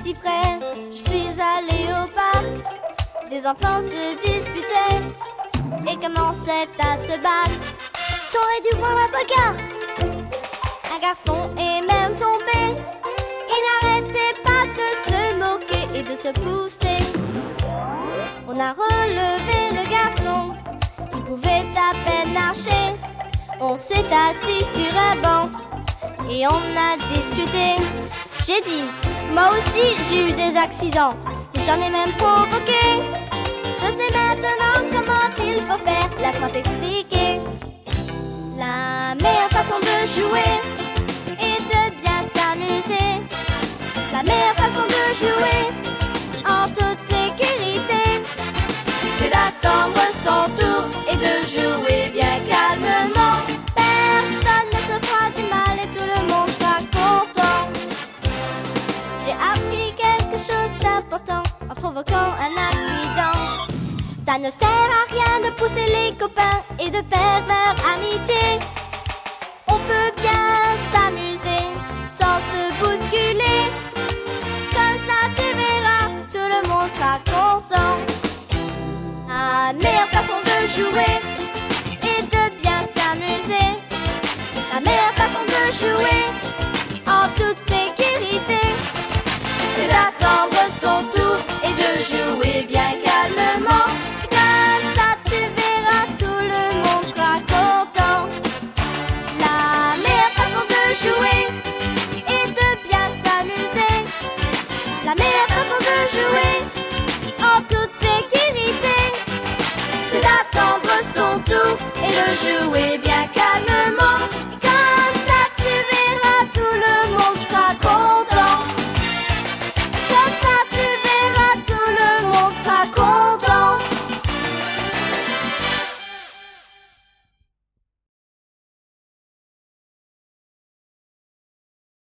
petit frère, je suis allée au parc. Des enfants se disputaient et commençaient à se battre. T'aurais dû voir la bagarre. Un garçon est même tombé. Il n'arrêtait pas de se moquer et de se pousser. On a relevé le garçon, il pouvait à peine marcher. On s'est assis sur un banc et on a discuté. J'ai dit, moi aussi j'ai eu des accidents et j'en ai même provoqué. Je sais maintenant comment il faut faire, laisse-moi t'expliquer. La meilleure façon de jouer est de bien s'amuser. La meilleure façon de jouer en toute sécurité, c'est d'attendre son tour et de jouer bien calmement. Personne ne se fera du mal et tout le monde sera content. J'ai appris quelque chose d'important en provoquant un accident. Ça ne sert à rien de pousser les copains et de perdre leur amitié. On peut bien s'amuser sans se bousculer. Comme ça tu verras, tout le monde sera content. La meilleure façon de jouer est de bien s'amuser. La meilleure façon de jouer en toute sécurité, c'est d'attendre son tour et de jouer bien calmement. Comme ça tu verras, tout le monde sera content. La meilleure façon de jouer est de bien s'amuser. La meilleure façon de jouer en toute sécurité, c'est d'attendre son tour et de jouer bien.